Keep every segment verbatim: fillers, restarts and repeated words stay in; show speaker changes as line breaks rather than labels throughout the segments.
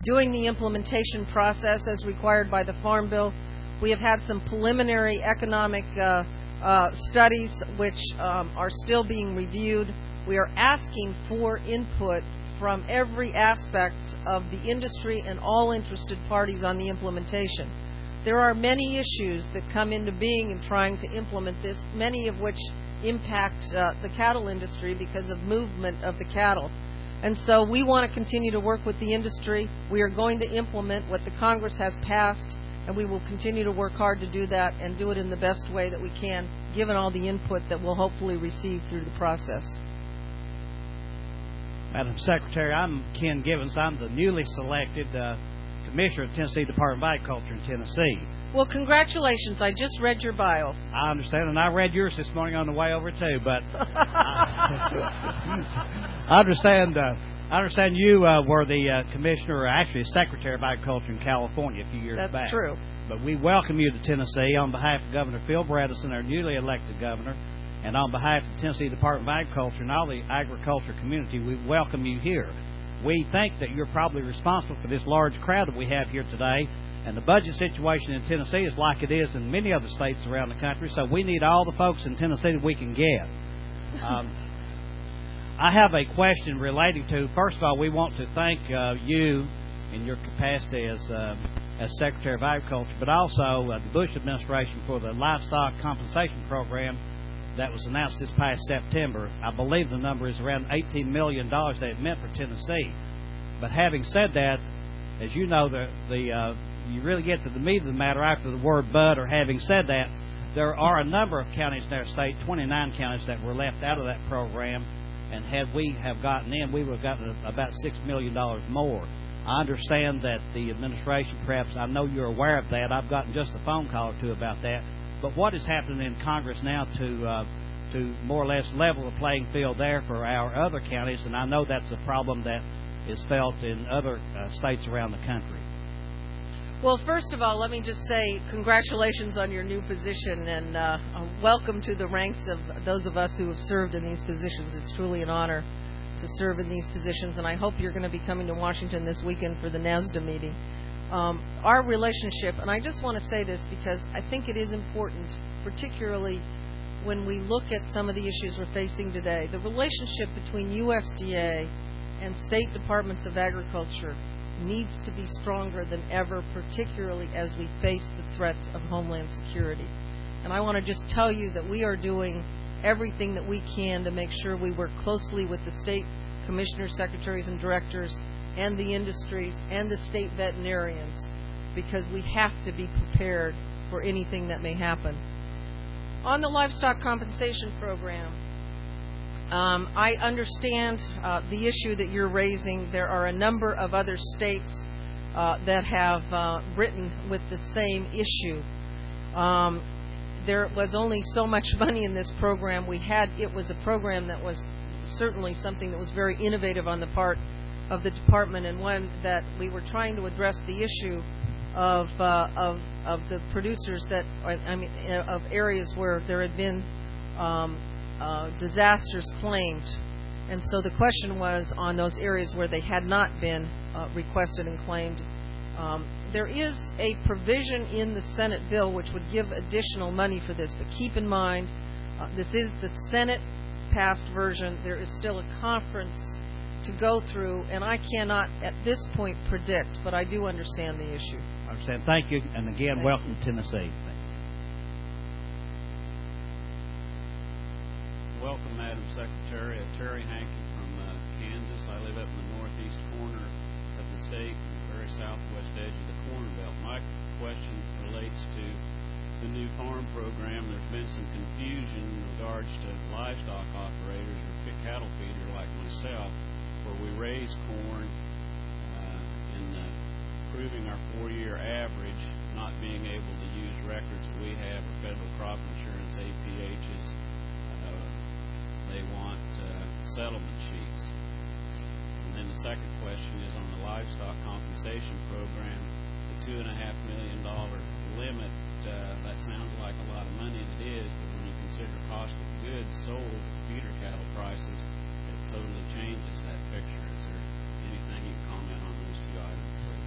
doing the implementation process as required by the Farm Bill. We have had some preliminary economic uh, uh, studies which um, are still being reviewed. We are asking for input from every aspect of the industry and all interested parties on the implementation. There are many issues that come into being in trying to implement this, many of which impact uh, the cattle industry because of movement of the cattle. And so we want to continue to work with the industry. We are going to implement what the Congress has passed, and we will continue to work hard to do that and do it in the best way that we can, given all the input that we'll hopefully receive through the process.
Madam Secretary, I'm Ken Givens. I'm the newly selected uh, Commissioner of the Tennessee Department of Agriculture in Tennessee.
Well, congratulations. I just read your bio.
I understand, and I read yours this morning on the way over, too. But I understand uh, I understand you uh, were the uh, Commissioner, or actually Secretary of Agriculture in California a few years
That's
back.
That's true.
But we welcome you to Tennessee on behalf of Governor Phil Bredesen, our newly elected governor, and on behalf of the Tennessee Department of Agriculture and all the agriculture community. We welcome you here. We think that you're probably responsible for this large crowd that we have here today. And the budget situation in Tennessee is like it is in many other states around the country, so we need all the folks in Tennessee that we can get. Um, I have a question relating to, first of all, we want to thank uh, you in your capacity as uh, as Secretary of Agriculture, but also uh, the Bush administration for the livestock compensation program that was announced this past September. I believe the number is around eighteen million dollars that it meant for Tennessee. But having said that, as you know, the the uh, you really get to the meat of the matter after the word but, or having said that, there are a number of counties in our state, twenty-nine counties, that were left out of that program, and had we have gotten in, we would have gotten about six million dollars more. I understand that the administration, perhaps, I know you're aware of that. I've gotten just a phone call or two about that. But what is happening in Congress now to uh, to more or less level the playing field there for our other counties, and I know that's a problem that is felt in other uh, states around the country.
Well, first of all, let me just say congratulations on your new position, and uh, welcome to the ranks of those of us who have served in these positions. It's truly an honor to serve in these positions, and I hope you're going to be coming to Washington this weekend for the NASDA meeting. Um, our relationship, and I just want to say this because I think it is important, particularly when we look at some of the issues we're facing today, the relationship between U S D A and state departments of agriculture needs to be stronger than ever, particularly as we face the threat of Homeland Security. And I want to just tell you that we are doing everything that we can to make sure we work closely with the state commissioners, secretaries, and directors, and the industries, and the state veterinarians, because we have to be prepared for anything that may happen. On the livestock compensation program, Um, I understand uh, the issue that you're raising. There are a number of other states uh, that have uh, written with the same issue. Um, there was only so much money in this program. We had it was a program that was certainly something that was very innovative on the part of the department, and one that we were trying to address the issue of uh, of of the producers that I mean of areas where there had been Um, Uh, disasters claimed, and so the question was on those areas where they had not been uh, requested and claimed. Um, there is a provision in the Senate bill which would give additional money for this, but keep in mind uh, this is the Senate passed version. There is still a conference to go through, and I cannot at this point predict, but I do understand the issue.
I understand. Thank you, and again,
Thank
welcome
you.
to Tennessee.
Welcome, Madam Secretary. Uh, Terry Hankey from uh, Kansas. I live up in the northeast corner of the state, the very southwest edge of the Corn Belt. My question relates to the new farm program. There's been some confusion in regards to livestock operators or cattle feeder like myself, where we raise corn uh, and uh, proving our four-year average, not being able to use records that we have or federal crop insurance, A P H's. They want uh, settlement sheets. And then the second question is on the livestock compensation program, the two and a half million dollar limit. Uh, that sounds like a lot of money, and it is. But when you consider cost of goods sold, feeder cattle prices, it totally changes that picture. Is there anything you can comment on those two items, please?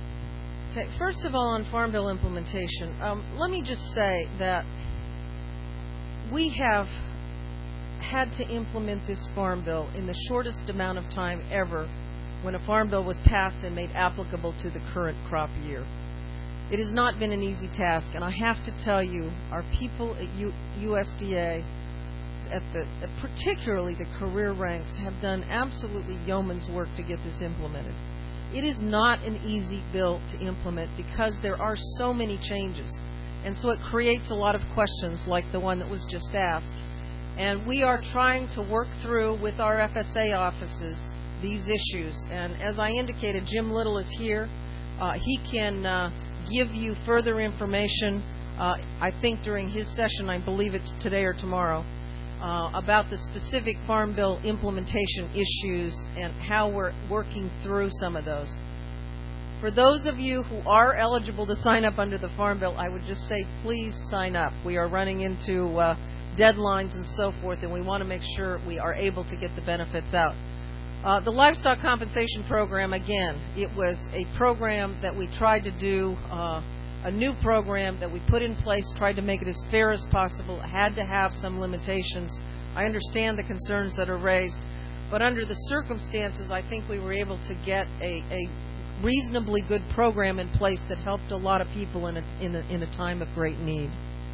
Okay, first of all, on Farm Bill implementation, um, let me just say that we have had to implement this Farm Bill in the shortest amount of time ever when a Farm Bill was passed and made applicable to the current crop year. It has not been an easy task, and I have to tell you, our people at U- USDA, at the, at particularly the career ranks, have done absolutely yeoman's work to get this implemented. It is not an easy bill to implement because there are so many changes, and so it creates a lot of questions like the one that was just asked. And we are trying to work through with our F S A offices these issues. And as I indicated, Jim Little is here. Uh, he can uh, give you further information, uh, I think during his session, I believe it's today or tomorrow, uh, about the specific Farm Bill implementation issues and how we're working through some of those. For those of you who are eligible to sign up under the Farm Bill, I would just say please sign up. We are running into uh, deadlines and so forth, and we want to make sure we are able to get the benefits out. Uh, the Livestock Compensation Program, again, it was a program that we tried to do, uh, a new program that we put in place, tried to make it as fair as possible, had to have some limitations. I understand the concerns that are raised, but under the circumstances, I think we were able to get a, a reasonably good program in place that helped a lot of people in a, in a, in a time of great need.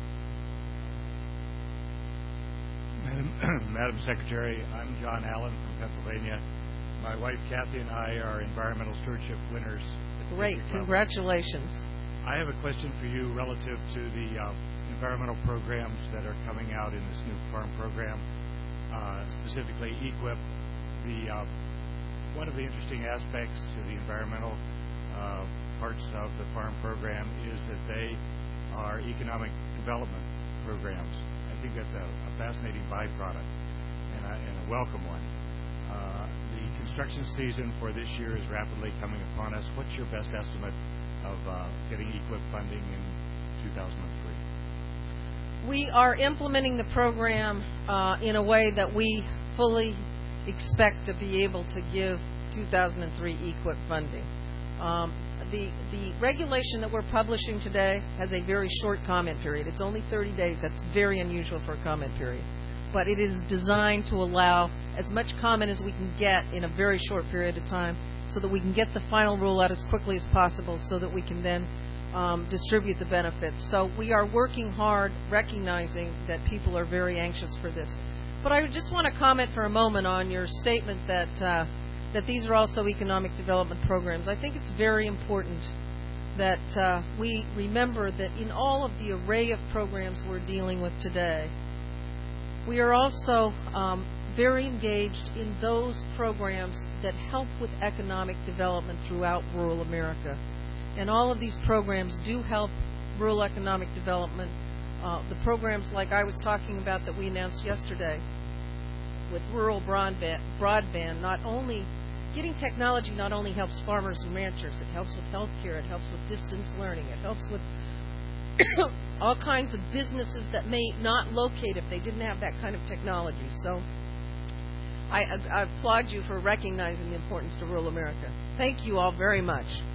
Madam, Madam Secretary, I'm John Allen from Pennsylvania. My wife Kathy and I are environmental stewardship winners.
Great, congratulations.
I have a question for you relative to the uh, environmental programs that are coming out in this new farm program, uh, specifically E Q I P. The uh, one of the interesting aspects to the environmental uh, parts of the farm program is that they are economic development programs. I think that's a, a fascinating byproduct and a, and a welcome one. Uh, the construction season for this year is rapidly coming upon us. What's your best estimate of uh, getting E Q I P funding in two thousand three?
We are implementing the program uh, in a way that we fully expect to be able to give two thousand three E Q I P funding. Um, the, the regulation that we're publishing today has a very short comment period. It's only thirty days. That's very unusual for a comment period. But it is designed to allow as much comment as we can get in a very short period of time so that we can get the final rule out as quickly as possible so that we can then um, distribute the benefits. So we are working hard, recognizing that people are very anxious for this. But I just want to comment for a moment on your statement that uh, that these are also economic development programs. I think it's very important that uh, we remember that in all of the array of programs we're dealing with today, we are also um, very engaged in those programs that help with economic development throughout rural America. And all of these programs do help rural economic development. Uh, the programs like I was talking about that we announced yesterday with rural broadband, broadband, not only getting technology not only helps farmers and ranchers, it helps with health care, it helps with distance learning, it helps with all kinds of businesses that may not locate if they didn't have that kind of technology. So I, I applaud you for recognizing the importance to rural America. Thank you all very much.